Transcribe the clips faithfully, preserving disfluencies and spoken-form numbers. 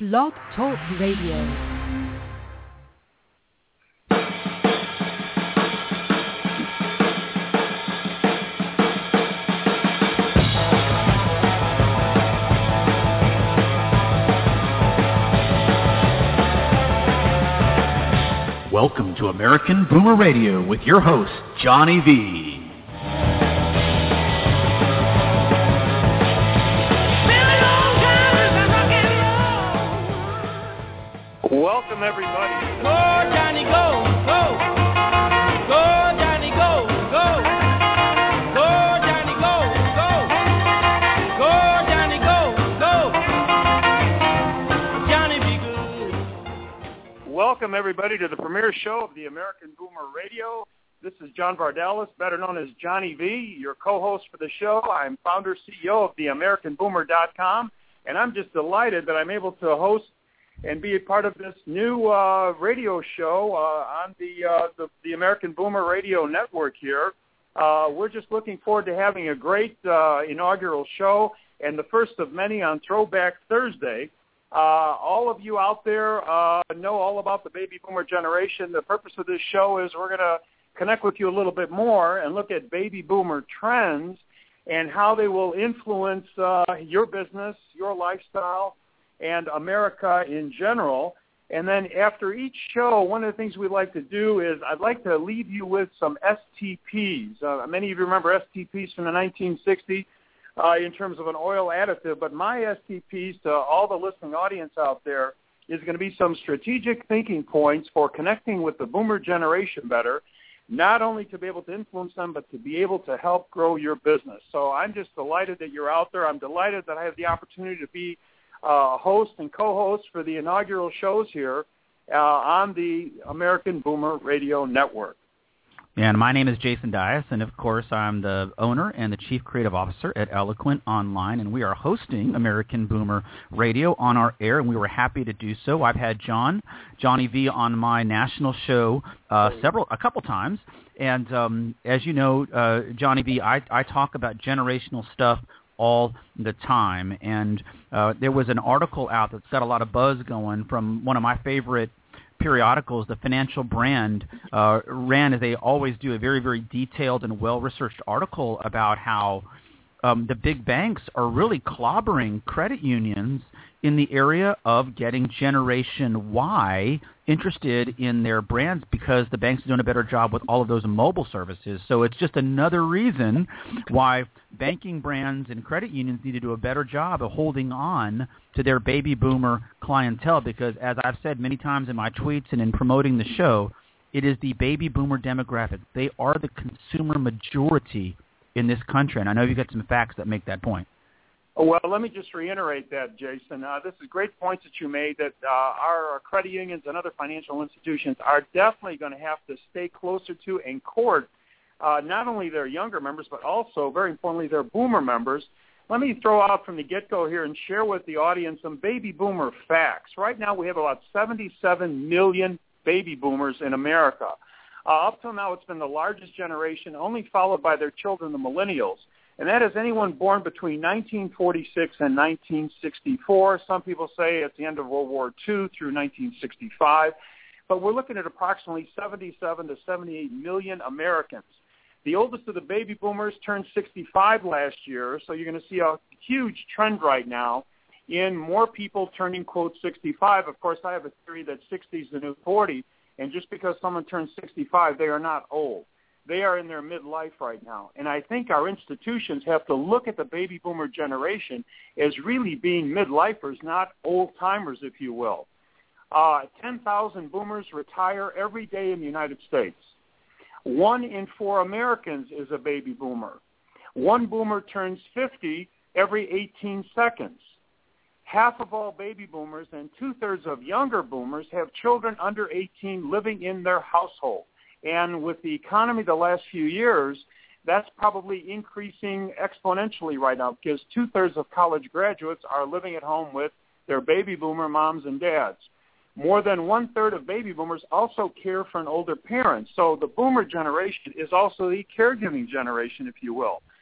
Blog Talk Radio. Welcome to American Boomer Radio with your host, Johnny V. Welcome, everybody. Go, Johnny, go, go. Go, Johnny, go, go. Go, Johnny, go, go. Go, Johnny, go, go. Johnny, be good. Welcome, everybody, to the premiere show of the American Boomer Radio. This is John Vardalos, better known as Johnny V, your co-host for the show. I'm founder, C E O of the American Boomer dot com, and I'm just delighted that I'm able to host and be a part of this new uh, radio show uh, on the, uh, the the American Boomer Radio Network here. Uh, we're just looking forward to having a great uh, inaugural show and the first of many on Throwback Thursday. Uh, all of you out there uh, know all about the baby boomer generation. The purpose of this show is we're going to connect with you a little bit more and look at baby boomer trends and how they will influence uh, your business, your lifestyle, and America in general. And then after each show, one of the things we'd like to do is I'd like to leave you with some S T Ps. Uh, many of you remember S T Ps from the nineteen sixties uh, in terms of an oil additive, but my S T Ps to all the listening audience out there is going to be some strategic thinking points for connecting with the boomer generation better, not only to be able to influence them, but to be able to help grow your business. So I'm just delighted that you're out there. I'm delighted that I have the opportunity to be Uh, host and co-host for the inaugural shows here uh, on the American Boomer Radio Network. And my name is Jason Dias, and of course I'm the owner and the Chief Creative Officer at Eloquent Online, and we are hosting American Boomer Radio on our air, and we were happy to do so. I've had John, Johnny V, on my national show uh, several, a couple times, and um, as you know, uh, Johnny V, I, I talk about generational stuff all the time, and uh, there was an article out that's got a lot of buzz going from one of my favorite periodicals, the Financial Brand, uh, ran, as they always do, a very, very detailed and well-researched article about how um, the big banks are really clobbering credit unions in the area of getting Generation Y interested in their brands because the banks are doing a better job with all of those mobile services. So it's just another reason why banking brands and credit unions need to do a better job of holding on to their baby boomer clientele because, as I've said many times in my tweets and in promoting the show, it is the baby boomer demographic. They are the consumer majority in this country, and I know you've got some facts that make that point. Well, let me just reiterate that, Jason. Uh, this is great points that you made that uh, our credit unions and other financial institutions are definitely going to have to stay closer to and court uh, not only their younger members, but also, very importantly, their boomer members. Let me throw out from the get-go here and share with the audience some baby boomer facts. Right now we have about seventy-seven million baby boomers in America. Uh, up till now it's been the largest generation, only followed by their children, the millennials. And that is anyone born between nineteen forty-six and nineteen sixty-four. Some people say at the end of World War Two through nineteen sixty-five. But we're looking at approximately seventy-seven to seventy-eight million Americans. The oldest of the baby boomers turned sixty-five last year, so you're going to see a huge trend right now in more people turning, quote, sixty-five. Of course, I have a theory that sixty is the new forty, and just because someone turns sixty-five, they are not old. They are in their midlife right now. And I think our institutions have to look at the baby boomer generation as really being midlifers, not old-timers, if you will. Uh, ten thousand boomers retire every day in the United States. One in four Americans is a baby boomer. One boomer turns fifty every eighteen seconds. Half of all baby boomers and two-thirds of younger boomers have children under eighteen living in their household. And with the economy the last few years, that's probably increasing exponentially right now because two-thirds of college graduates are living at home with their baby boomer moms and dads. More than one-third of baby boomers also care for an older parent. So the boomer generation is also the caregiving generation, if you will.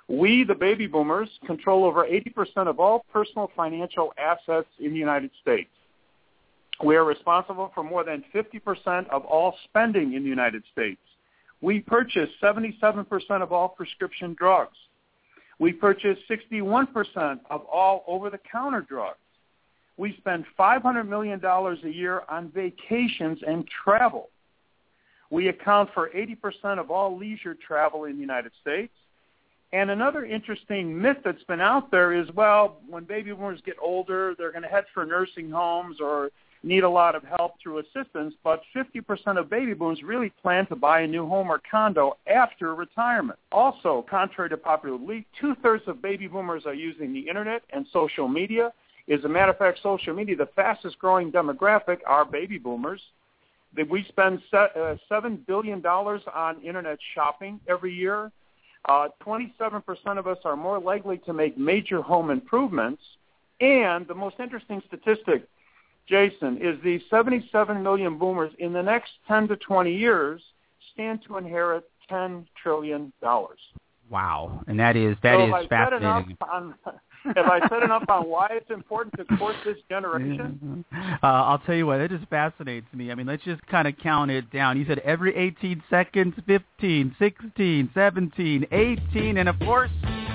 We, the baby boomers, control over eighty percent of all personal financial assets in the United States. We are responsible for more than fifty percent of all spending in the United States. We purchase seventy-seven percent of all prescription drugs. We purchase sixty-one percent of all over-the-counter drugs. We spend five hundred million dollars a year on vacations and travel. We account for eighty percent of all leisure travel in the United States. And another interesting myth that's been out there is, well, when baby boomers get older, they're going to head for nursing homes or need a lot of help through assistance, but fifty percent of baby boomers really plan to buy a new home or condo after retirement. Also, contrary to popular belief, two-thirds of baby boomers are using the Internet and social media. As a matter of fact, social media, the fastest-growing demographic are baby boomers. We spend seven billion dollars on Internet shopping every year. Uh, twenty-seven percent of us are more likely to make major home improvements. And the most interesting statistic, Jason, is the seventy-seven million boomers in the next ten to twenty years stand to inherit ten trillion dollars. Wow. And that is, that so is have fascinating. I on, have I said enough on why it's important to court this generation? Uh, I'll tell you what, it just fascinates me. I mean, let's just kind of count it down. You said every eighteen seconds, fifteen, sixteen, seventeen, eighteen, and of course,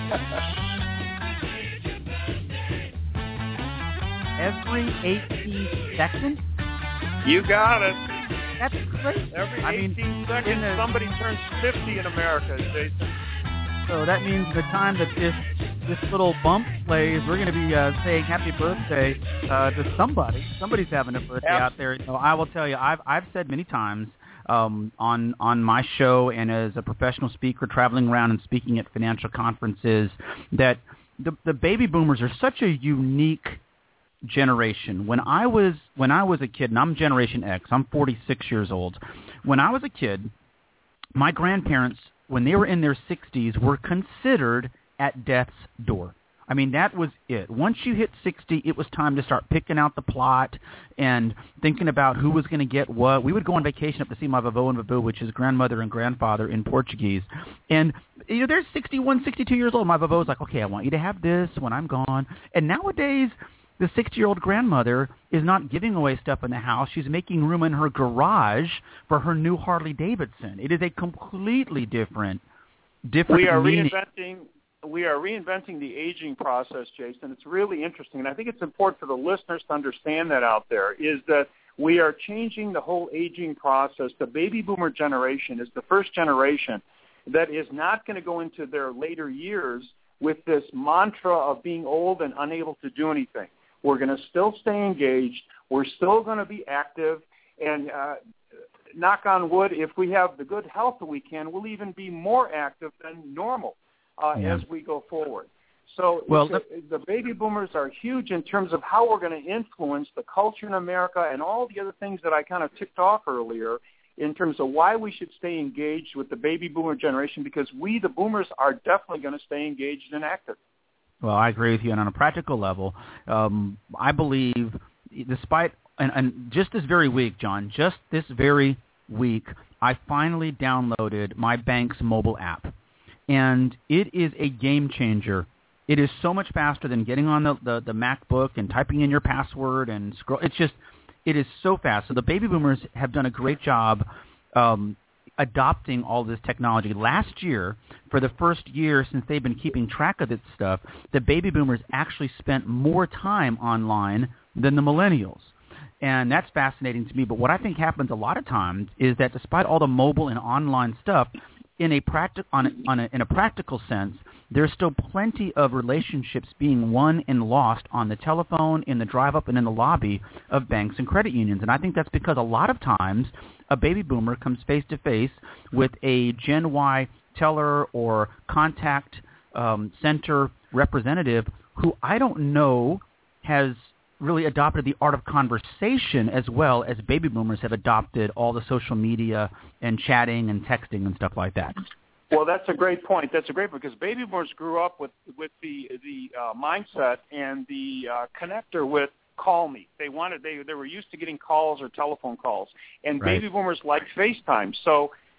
every eighteen seconds? You got it. That's crazy. Every I mean, eighteen seconds, the, somebody turns fifty in America, Jason. So that means the time that this this little bump plays, we're going to be uh, saying happy birthday uh, to somebody. Somebody's having a birthday Absolutely. out there. You know, I will tell you, I've I've said many times um, on on my show and as a professional speaker traveling around and speaking at financial conferences that the the baby boomers are such a unique generation. When I was when I was a kid, and I'm Generation X, I'm forty-six years old. When I was a kid, my grandparents, when they were in their sixties, were considered at death's door. I mean, that was it. Once you hit sixty, it was time to start picking out the plot and thinking about who was going to get what. We would go on vacation up to see my vovô and vovô, which is grandmother and grandfather in Portuguese. And, you know, they're sixty-one, sixty-two years old. My vovô's like, okay, I want you to have this when I'm gone. And nowadays, the sixty-year-old grandmother is not giving away stuff in the house. She's making room in her garage for her new Harley Davidson. It is a completely different, different. We are meaning. reinventing. We are reinventing the aging process, Jason. It's really interesting, and I think it's important for the listeners to understand that out there. Is that we are changing the whole aging process. The baby boomer generation is the first generation that is not going to go into their later years with this mantra of being old and unable to do anything. We're going to still stay engaged. We're still going to be active. And uh, knock on wood, if we have the good health that we can, we'll even be more active than normal uh, yeah. as we go forward. So well, the, the baby boomers are huge in terms of how we're going to influence the culture in America and all the other things that I kind of ticked off earlier in terms of why we should stay engaged with the baby boomer generation, because we, the boomers, are definitely going to stay engaged and active. Well, I agree with you. And on a practical level, um, I believe, despite, and, and just this very week, John, just this very week, I finally downloaded my bank's mobile app. And it is a game changer. It is so much faster than getting on the, the, the MacBook and typing in your password and scroll. It's just, it is so fast. So the baby boomers have done a great job um, adopting all this technology. Last year, for the first year since they've been keeping track of this stuff, the baby boomers actually spent more time online than the millennials. And that's fascinating to me. But what I think happens a lot of times is that despite all the mobile and online stuff, in a, practi- on a, on a, in a practical sense, there's still plenty of relationships being won and lost on the telephone, in the drive-up, and in the lobby of banks and credit unions. And I think that's because a lot of times a baby boomer comes face-to-face with a Gen Y teller or contact um, center representative who I don't know has really adopted the art of conversation as well as baby boomers have adopted all the social media and chatting and texting and stuff like that. Well, that's a great point. That's a great point because baby boomers grew up with with the the uh, mindset and the uh, connector with call me. They wanted they they were used to getting calls or telephone calls, and right. baby boomers like FaceTime. So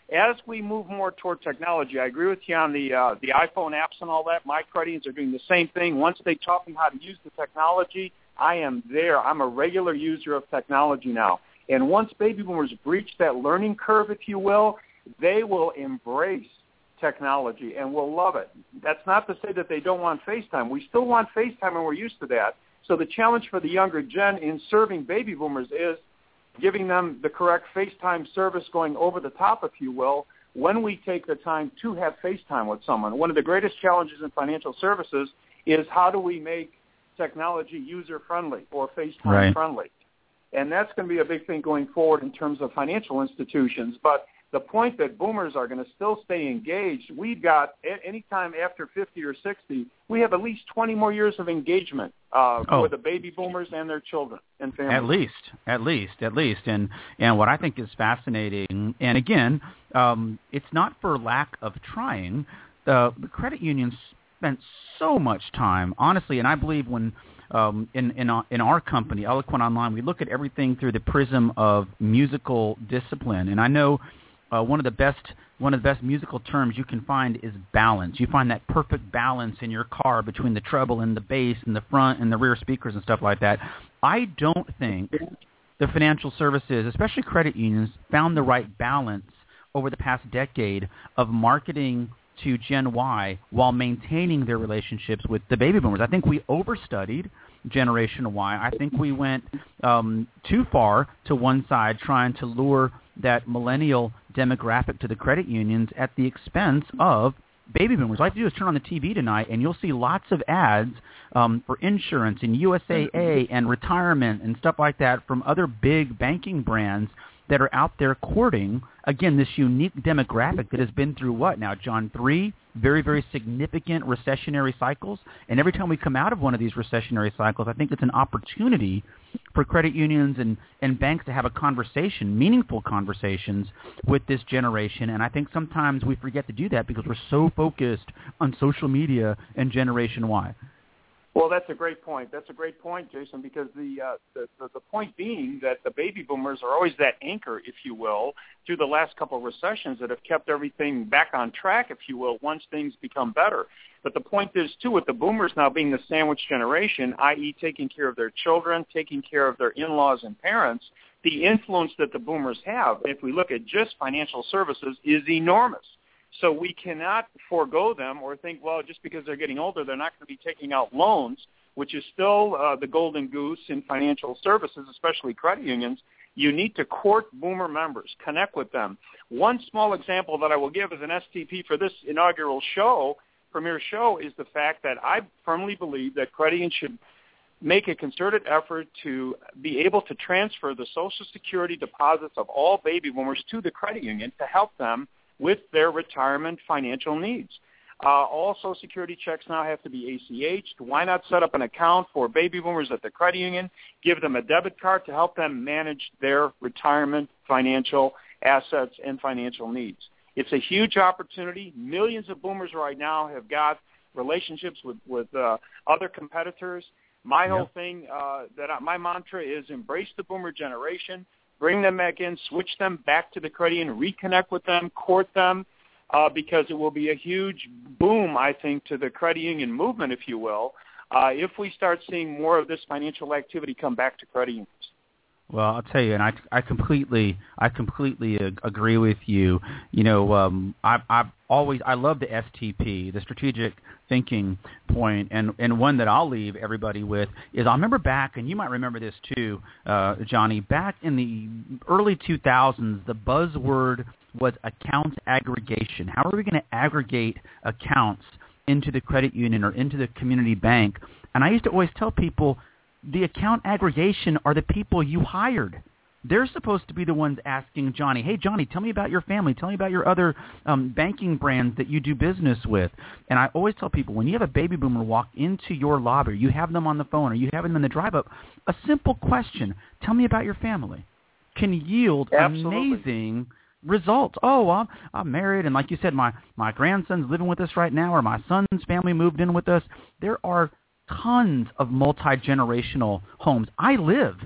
as we move more toward technology, I agree with you on the uh, the iPhone apps and all that. My credit unions are doing the same thing. Once they taught me how to use the technology, I am there. I'm a regular user of technology now. And once baby boomers breach that learning curve, if you will, they will embrace technology and will love it. That's not to say that they don't want FaceTime. We still want FaceTime, and we're used to that. So the challenge for the younger gen in serving baby boomers is giving them the correct FaceTime service going over the top, if you will, when we take the time to have FaceTime with someone. One of the greatest challenges in financial services is how do we make technology user-friendly or FaceTime-friendly. Right. And that's going to be a big thing going forward in terms of financial institutions. But the point that boomers are going to still stay engaged, we've got, any time after fifty or sixty, we have at least twenty more years of engagement uh, oh. with the baby boomers and their children and families. At least, at least, at least. And, and what I think is fascinating, and again, um, it's not for lack of trying, the, the credit unions spent so much time, honestly, and I believe when um, in, in, in our company, Eloquent Online, we look at everything through the prism of musical discipline. And I know Uh, one of the best one of the best musical terms you can find is balance. You find that perfect balance in your car between the treble and the bass and the front and the rear speakers and stuff like that. I don't think the financial services, especially credit unions, found the right balance over the past decade of marketing to Gen Y while maintaining their relationships with the baby boomers. I think we overstudied Generation Y. I think we went um, too far to one side trying to lure that millennial demographic to the credit unions at the expense of baby boomers. All I have to do is turn on the T V tonight, and you'll see lots of ads um, for insurance and U S A A and retirement and stuff like that from other big banking brands that are out there courting, again, this unique demographic that has been through what now, John, three very, very significant recessionary cycles. And every time we come out of one of these recessionary cycles, I think it's an opportunity for credit unions and, and banks to have a conversation, meaningful conversations with this generation. And I think sometimes we forget to do that because we're so focused on social media and Generation Y. Well, that's a great point. That's a great point, Jason, because the, uh, the, the the point being that the baby boomers are always that anchor, if you will, through the last couple of recessions that have kept everything back on track, if you will, once things become better. But the point is, too, with the boomers now being the sandwich generation, that is taking care of their children, taking care of their in-laws and parents, the influence that the boomers have, if we look at just financial services, is enormous. So we cannot forego them or think, well, just because they're getting older, they're not going to be taking out loans, which is still uh, the golden goose in financial services, especially credit unions. You need to court boomer members, connect with them. One small example that I will give as an S T P for this inaugural show, premiere show, is the fact that I firmly believe that credit unions should make a concerted effort to be able to transfer the Social Security deposits of all baby boomers to the credit union to help them with their retirement financial needs. Uh, all Social Security checks now have to be A C H'd. Why not set up an account for baby boomers at the credit union, give them a debit card to help them manage their retirement financial assets and financial needs? It's a huge opportunity. Millions of boomers right now have got relationships with, with uh, other competitors. My yep. whole thing, uh, that I, my mantra is embrace the boomer generation, bring them back in, switch them back to the credit union, reconnect with them, court them, uh, because it will be a huge boom, I think, to the credit union movement, if you will, uh, if we start seeing more of this financial activity come back to credit unions. Well, I'll tell you, and I, I completely, I completely agree with you. You know, um, I've, I've always, I love the S T P, the strategic thinking point, and, and one that I'll leave everybody with is I remember back, and you might remember this too, uh, Johnny, back in the early two thousands, the buzzword was account aggregation. How are we going to aggregate accounts into the credit union or into the community bank? And I used to always tell people, the account aggregation are the people you hired. They're supposed to be the ones asking Johnny, hey, Johnny, tell me about your family. Tell me about your other um, banking brands that you do business with. And I always tell people, when you have a baby boomer walk into your lobby, you have them on the phone or you have them in the drive-up, a simple question, tell me about your family, can yield Absolutely. amazing results. Oh, well, I'm, I'm married, and like you said, my, my grandson's living with us right now, or my son's family moved in with us. There are tons of multi-generational homes. I live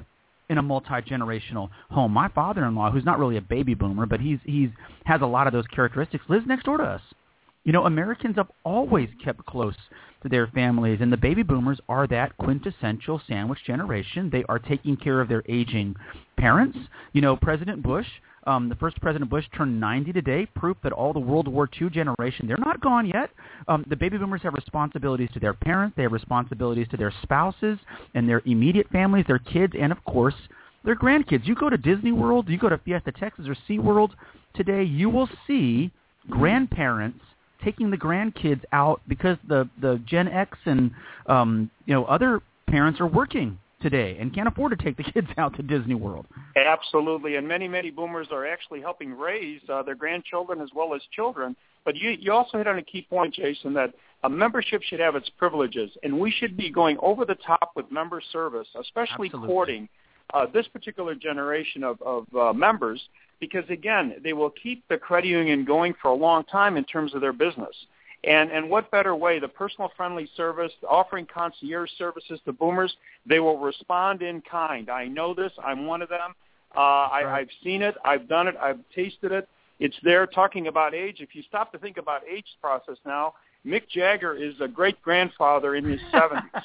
in a multi-generational home. My father-in-law, who's not really a baby boomer, but he's he's has a lot of those characteristics, lives next door to us. You know, Americans have always kept close to their families, and the baby boomers are that quintessential sandwich generation. They are taking care of their aging parents. You know, President Bush, um, the first President Bush turned ninety today, proof that all the World War Two generation, they're not gone yet. Um, the baby boomers have responsibilities to their parents. They have responsibilities to their spouses and their immediate families, their kids, and, of course, their grandkids. You go to Disney World, you go to Fiesta Texas or SeaWorld today, you will see grandparents taking the grandkids out because the, the Gen X and um, you know other parents are working today and can't afford to take the kids out to Disney World. Absolutely, and many, many boomers are actually helping raise uh, their grandchildren as well as children. But you, you also hit on a key point, Jason, that a membership should have its privileges, and we should be going over the top with member service, especially Absolutely. courting uh, this particular generation of, of uh, members, because, again, they will keep the credit union going for a long time in terms of their business. And and what better way, the personal-friendly service, offering concierge services to boomers, they will respond in kind. I know this. I'm one of them. Uh, I, right. I've seen it. I've done it. I've tasted it. It's there talking about age. If you stop to think about age process now, Mick Jagger is a great-grandfather in his seventies.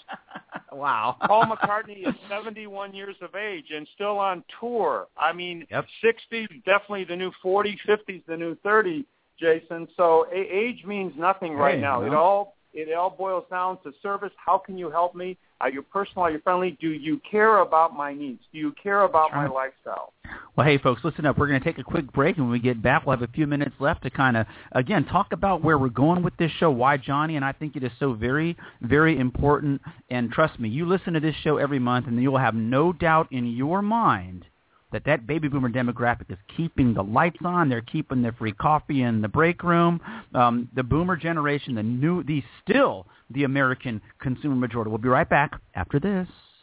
Wow. Paul McCartney is seventy-one years of age and still on tour. I mean, yep. sixty, definitely the new forty, fifty, the new thirty, Jason. So a- age means nothing right hey, now. no. It all it all boils down to service. How can you help me? Are you personal? Are you friendly? Do you care about my needs? Do you care about my lifestyle? Well, hey, folks, listen up. We're going to take a quick break, and when we get back, we'll have a few minutes left to kind of, again, talk about where we're going with this show, why Johnny and I think it is so very, very important. And trust me, you listen to this show every month, and you will have no doubt in your mind that that baby boomer demographic is keeping the lights on. They're keeping the free coffee in the break room. Um, the boomer generation, the new, the still the American consumer majority. We'll be right back after this.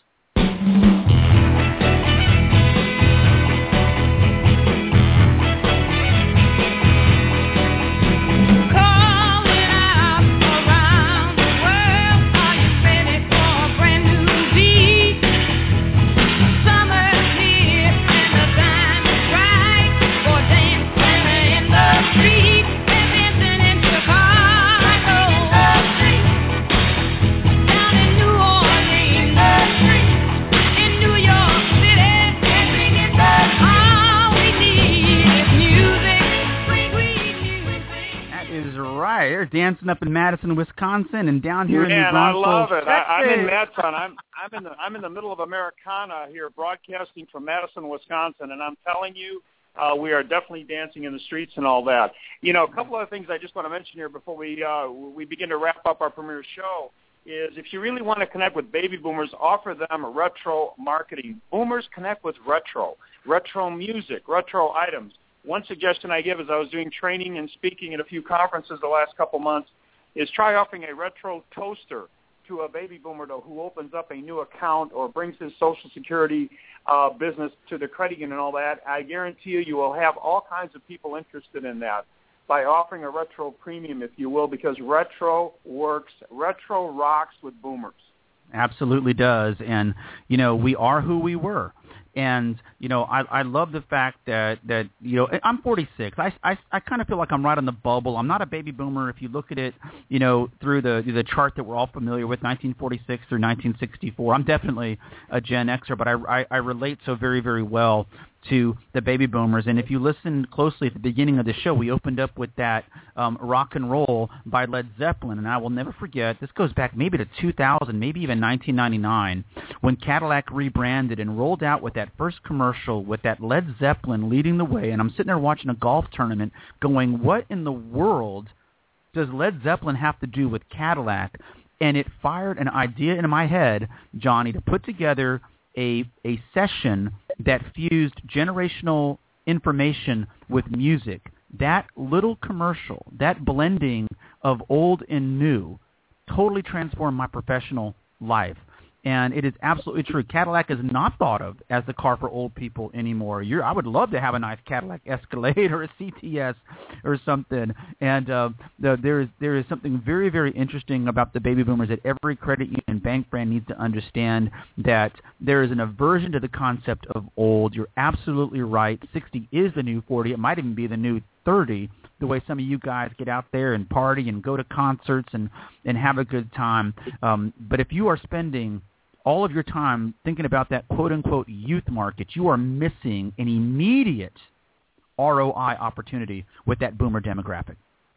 They're dancing up in Madison, Wisconsin, and down here Man, in New Braunfels, I love it. I, I'm in Texas. Madison. I'm I'm in the I'm in the middle of Americana here, broadcasting from Madison, Wisconsin, and I'm telling you, uh, we are definitely dancing in the streets and all that. You know, a couple of things I just want to mention here before we uh, we begin to wrap up our premiere show is if you really want to connect with baby boomers, offer them retro marketing. Boomers connect with retro, retro music, retro items. One suggestion I give as I was doing training and speaking at a few conferences the last couple months is try offering a retro toaster to a baby boomer who opens up a new account or brings his Social Security uh, business to the credit union and all that. I guarantee you you will have all kinds of people interested in that by offering a retro premium, if you will, because retro works. Retro rocks with boomers. Absolutely does. And, you know, we are who we were. And, you know, I, I love the fact that, that, you know, I'm forty-six. I, I, I kind of feel like I'm right on the bubble. I'm not a baby boomer. If you look at it, you know, through the the chart that we're all familiar with, nineteen forty-six through nineteen sixty-four, I'm definitely a Gen Xer, but I, I, I relate so very, very well to the baby boomers. And if you listen closely at the beginning of the show, we opened up with that um, Rock and Roll by Led Zeppelin. And I will never forget, this goes back maybe to two thousand, maybe even nineteen ninety-nine, when Cadillac rebranded and rolled out with that first commercial with that Led Zeppelin leading the way. And I'm sitting there watching a golf tournament going, what in the world does Led Zeppelin have to do with Cadillac? And it fired an idea into my head, Johnny, to put together a a session that fused generational information with music. That little commercial, that blending of old and new, totally transformed my professional life. And it is absolutely true. Cadillac is not thought of as the car for old people anymore. You're, I would love to have a nice Cadillac Escalade or a C T S or something. And uh, the, there is there is something very, very interesting about the baby boomers that every credit union bank brand needs to understand, that there is an aversion to the concept of old. You're absolutely right. sixty is the new forty. It might even be the new thirty, the way some of you guys get out there and party and go to concerts and, and have a good time. Um, but if you are spending all of your time thinking about that quote-unquote youth market, you are missing an immediate R O I opportunity with that boomer demographic.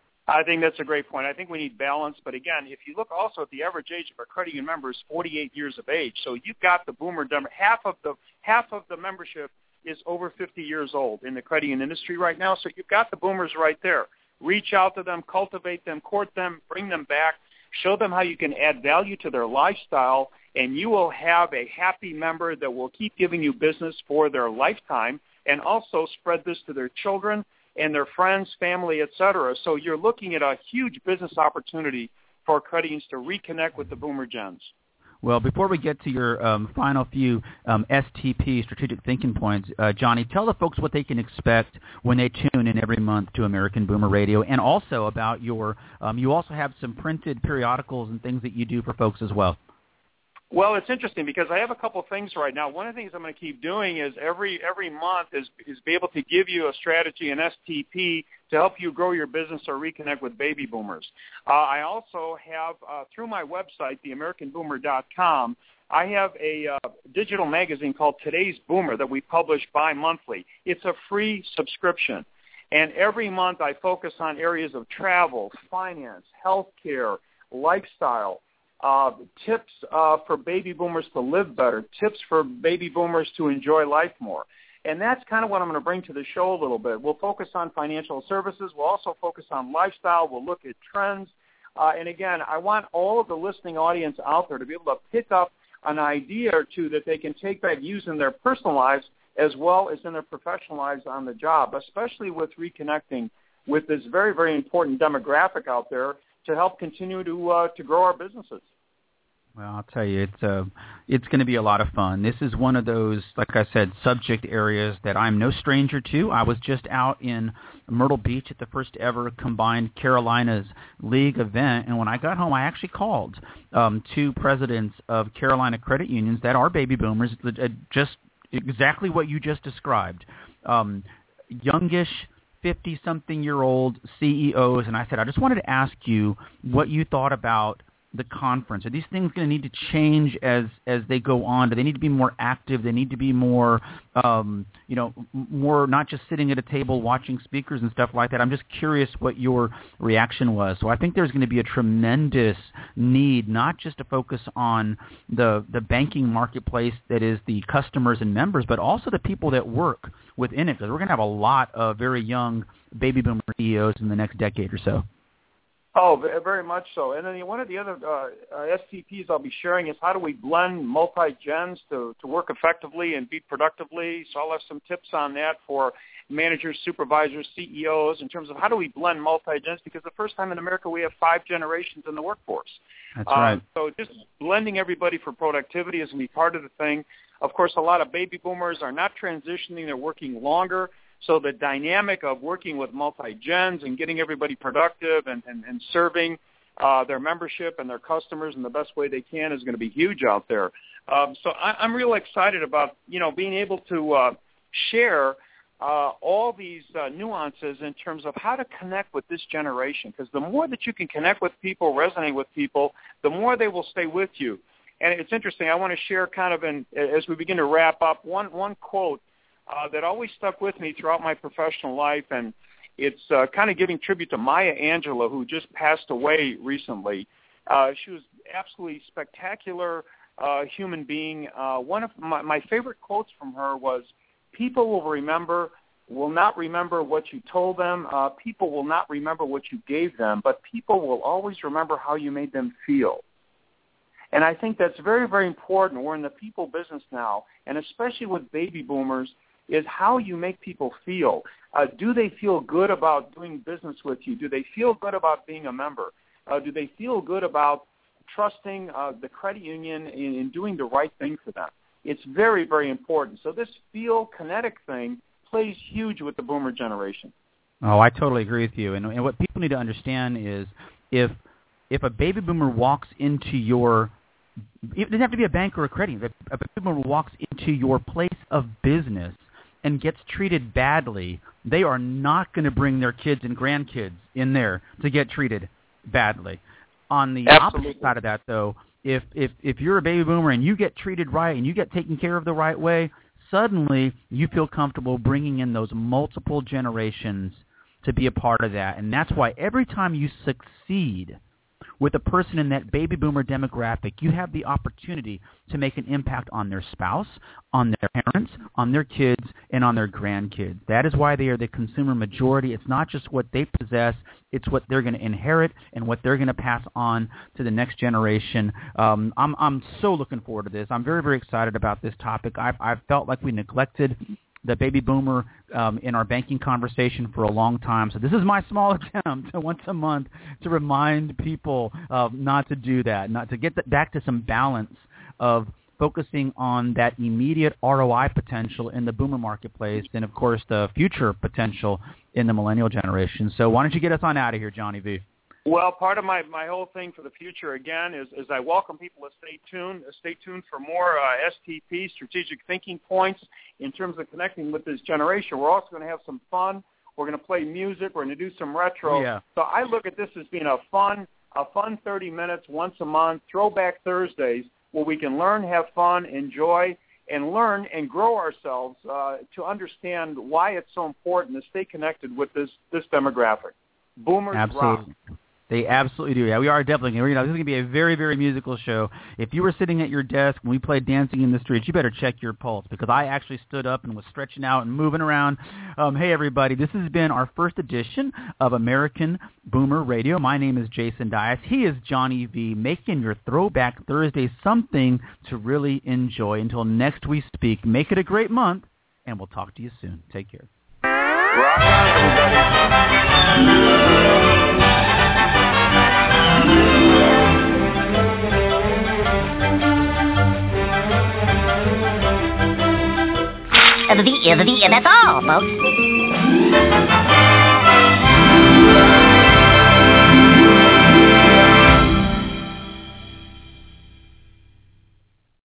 I think that's a great point. I think we need balance. But, again, if you look also at the average age of our credit union member is forty-eight years of age. So you've got the boomer demographic. Half of the, half of the membership is over fifty years old in the credit union industry right now. So you've got the boomers right there. Reach out to them, cultivate them, court them, bring them back, show them how you can add value to their lifestyle, and you will have a happy member that will keep giving you business for their lifetime, and also spread this to their children and their friends, family, et cetera. So you're looking at a huge business opportunity for credit unions to reconnect with the boomer gens. Well, before we get to your um, final few um, S T P, strategic thinking points, uh, Johnny, tell the folks what they can expect when they tune in every month to American Boomer Radio, and also about your, um, you also have some printed periodicals and things that you do for folks as well. Well, it's interesting because I have a couple of things right now. One of the things I'm going to keep doing is every every month is, is be able to give you a strategy, an S T P, to help you grow your business or reconnect with baby boomers. Uh, I also have, uh, through my website, the american boomer dot com, I have a uh, digital magazine called Today's Boomer that we publish bi-monthly. It's a free subscription. And every month I focus on areas of travel, finance, healthcare, lifestyle, Uh, tips uh, for baby boomers to live better, tips for baby boomers to enjoy life more. And that's kind of what I'm going to bring to the show a little bit. We'll focus on financial services. We'll also focus on lifestyle. We'll look at trends. Uh, and, again, I want all of the listening audience out there to be able to pick up an idea or two that they can take back, use in their personal lives as well as in their professional lives on the job, especially with reconnecting with this very, very important demographic out there to help continue to uh, to grow our businesses. Well, I'll tell you, it's uh, it's going to be a lot of fun. This is one of those, like I said, subject areas that I'm no stranger to. I was just out in Myrtle Beach at the first ever Combined Carolinas League event, and when I got home, I actually called um, two presidents of Carolina credit unions that are baby boomers, just exactly what you just described, um, youngish, fifty-something-year-old C E Os, and I said, I just wanted to ask you what you thought about the conference. Are these things going to need to change as as they go on? Do they need to be more active? They need to be more, um, you know, more not just sitting at a table watching speakers and stuff like that. I'm just curious what your reaction was. So I think there's going to be a tremendous need, not just to focus on the the banking marketplace that is the customers and members, but also the people that work within it, because we're going to have a lot of very young baby boomer C E Os in the next decade or so. Oh, very much so. And then one of the other uh, S T Ps I'll be sharing is how do we blend multi-gens to, to work effectively and be productively. So I'll have some tips on that for managers, supervisors, C E Os in terms of how do we blend multi-gens, because the first time in America we have five generations in the workforce. That's right. Um, so just blending everybody for productivity is going to be part of the thing. Of course, a lot of baby boomers are not transitioning. They're working longer. So the dynamic of working with multi-gens and getting everybody productive and, and, and serving uh, their membership and their customers in the best way they can is going to be huge out there. Um, so I, I'm real excited about, you know, being able to uh, share uh, all these uh, nuances in terms of how to connect with this generation, because the more that you can connect with people, resonate with people, the more they will stay with you. And it's interesting. I want to share kind of, in, as we begin to wrap up, one, one quote Uh, that always stuck with me throughout my professional life, and it's uh, kind of giving tribute to Maya Angelou, who just passed away recently. Uh, she was absolutely spectacular uh, human being. Uh, one of my, my favorite quotes from her was, "People will remember, will not remember what you told them. Uh, people will not remember what you gave them, but people will always remember how you made them feel." And I think that's very, very important. We're in the people business now, and especially with baby boomers, is how you make people feel. Uh, do they feel good about doing business with you? Do they feel good about being a member? Uh, do they feel good about trusting uh, the credit union in, in doing the right thing for them. It's very, very important. So this feel kinetic thing plays huge with the boomer generation. Oh, I totally agree with you. And, and what people need to understand is if if a baby boomer walks into your it doesn't have to be a bank or a credit union. If a baby boomer walks into your place of business and gets treated badly, they are not going to bring their kids and grandkids in there to get treated badly. On the Absolutely. opposite side of that, though, if, if, if you're a baby boomer and you get treated right and you get taken care of the right way, suddenly you feel comfortable bringing in those multiple generations to be a part of that. And that's why every time you succeed with a person in that baby boomer demographic, you have the opportunity to make an impact on their spouse, on their parents, on their kids, and on their grandkids. That is why they are the consumer majority. It's not just what they possess, it's what they're going to inherit and what they're going to pass on to the next generation. Um, I'm, I'm so looking forward to this. I'm very, very excited about this topic. I've, I've felt like we neglected the baby boomer um, in our banking conversation for a long time. So this is my small attempt to once a month to remind people uh, not to do that, not to get the, back to some balance of focusing on that immediate R O I potential in the boomer marketplace and, of course, the future potential in the millennial generation. So why don't you get us on out of here, Johnny V? Well, part of my, my whole thing for the future, again, is, is I welcome people to stay tuned. Stay tuned for more uh, S T P, strategic thinking points, in terms of connecting with this generation. We're also going to have some fun. We're going to play music. We're going to do some retro. Yeah. So I look at this as being a fun, a fun thirty minutes once a month, Throwback Thursdays, where we can learn, have fun, enjoy, and learn and grow ourselves uh, to understand why it's so important to stay connected with this, this demographic. Boomers Absolutely. rock. They absolutely do. Yeah, we are definitely going to. You know, this is going to be a very, very musical show. If you were sitting at your desk and we played Dancing in the Streets, you better check your pulse because I actually stood up and was stretching out and moving around. Um, hey, everybody. This has been our first edition of American Boomer Radio. My name is Jason Dias. He is Johnny V, making your Throwback Thursday something to really enjoy. Until next we speak, make it a great month, and we'll talk to you soon. Take care. Rock on, everybody. The, the, the, that's all, folks.